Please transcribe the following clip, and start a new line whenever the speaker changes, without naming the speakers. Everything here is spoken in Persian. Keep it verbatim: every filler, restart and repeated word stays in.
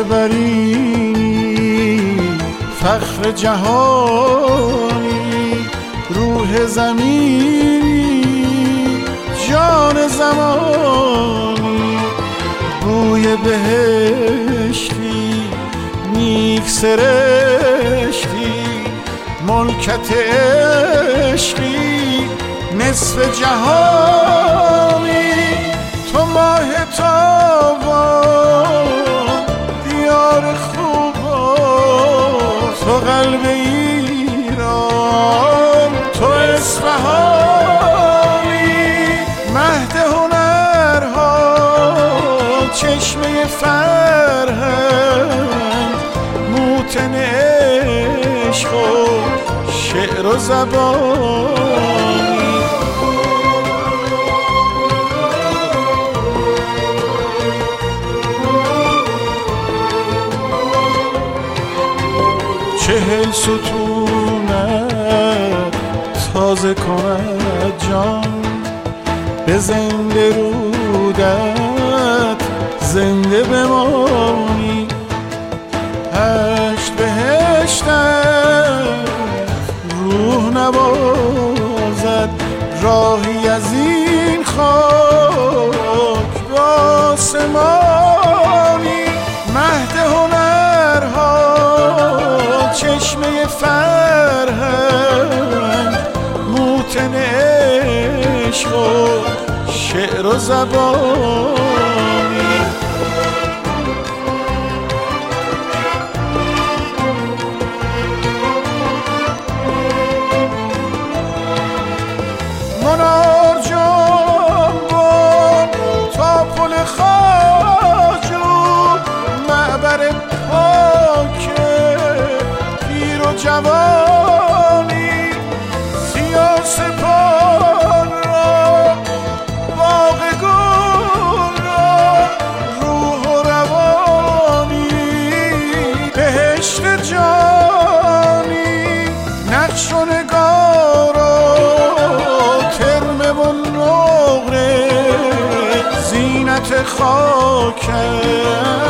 برینی فخر جهانی، روح زمینی جان زمانی، بوی بهشتی نیک سرشتی، ملکت عشقی نصف جهانی، تو ماه تابان دیار خوبا، تو قلب ایران، تو اصفهانی، مهد هنرها چشمه فرهنگ، موتن عشق و شعر و زبانی. چهل ستونت تازه کند جان، به زنده رودت زنده بمانی، هشت بهشتت روح نوازد، راهی از این خاک به آسمانی، مهد هنرها چشمه فرهنگ، موتن عشق و شعر و زبانی. منار جانبان تا پل خواجو، معبر پاک پیر و جوانی، سیاسپان را باغ گل را روح و روانی، بهشت جانی نقش و نگار و ترمه و نقره، زینت خاکت